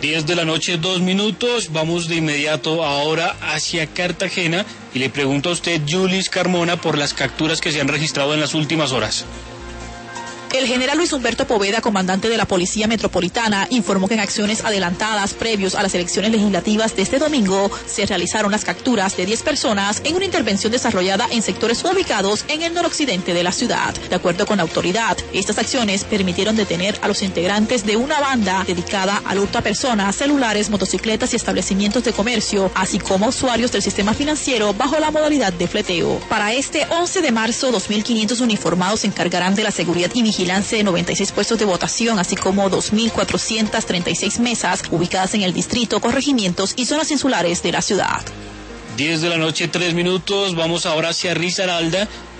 10 de la noche, 2 minutos. Vamos de inmediato ahora hacia Cartagena y le pregunto a usted, Yulis Carmona, por las capturas que se han registrado en las últimas horas. El general Luis Humberto Poveda, comandante de la Policía Metropolitana, informó que en acciones adelantadas previos a las elecciones legislativas de este domingo se realizaron las capturas de 10 personas en una intervención desarrollada en sectores ubicados en el noroccidente de la ciudad. De acuerdo con la autoridad, estas acciones permitieron detener a los integrantes de una banda dedicada al hurto a personas, celulares, motocicletas y establecimientos de comercio, así como usuarios del sistema financiero bajo la modalidad de fleteo. Para este 11 de marzo, 2.500 uniformados se encargarán de la seguridad y vigilancia de 96 puestos de votación, así como 2.436 mesas ubicadas en el distrito, corregimientos y zonas insulares de la ciudad. 10 de la noche, 3 minutos. Vamos ahora hacia Risaralda